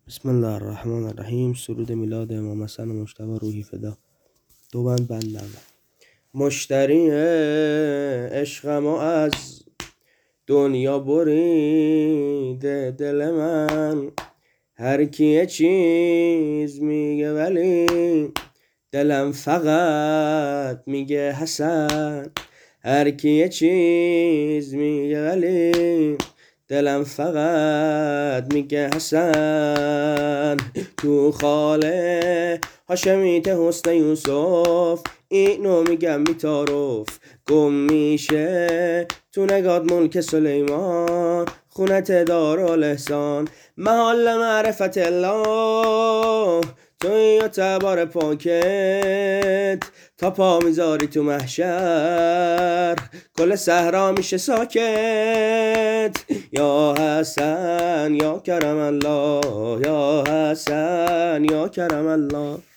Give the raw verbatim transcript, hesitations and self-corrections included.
بسم الله الرحمن الرحیم. سرود میلاد امام حسن مجتبی روحی فدا. دو بند بند اول. مشتری عشقم و از دنیا بریده دل من، هر کی یه چیز میگه ولی دلم فقط میگه حسن. هر کی یه چیز میگه ولی دلم فقط میگه حسن. تو خاله هاشمیت حسن یوسف، اینو میگم بی تعارف، گم میشه تو نگات ملک سلیمان، خونت دارالاحسان، محل معرفت الله. توی و تبار پاکت تا پا میذاری تو محشر، کل صحرا میشه ساکت. یا حسن یا کرم الله، یا حسن یا کرم الله.